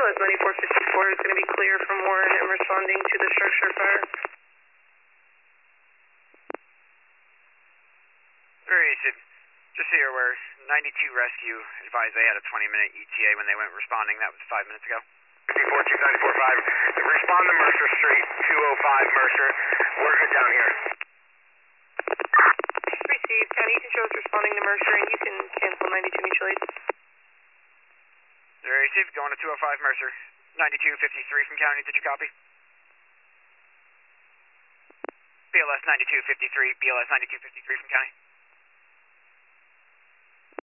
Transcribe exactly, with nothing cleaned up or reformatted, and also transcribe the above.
S ninety-four fifty-four is going to be clear from Warren and responding to the structure fire. Very easy. Just so you're aware, ninety-two Rescue advised they had a twenty minute E T A when they went responding. That was five minutes ago. fifty-four two ninety-four five. Respond to Mercer Street, two oh five Mercer. We're good down here. Received. County Controls responding to Mercer, and you can cancel ninety-two mutual aid. Very received. Going to two oh five Mercer. ninety-two fifty-three from County. Did you copy? B L S ninety-two fifty-three. B L S ninety-two fifty-three from County.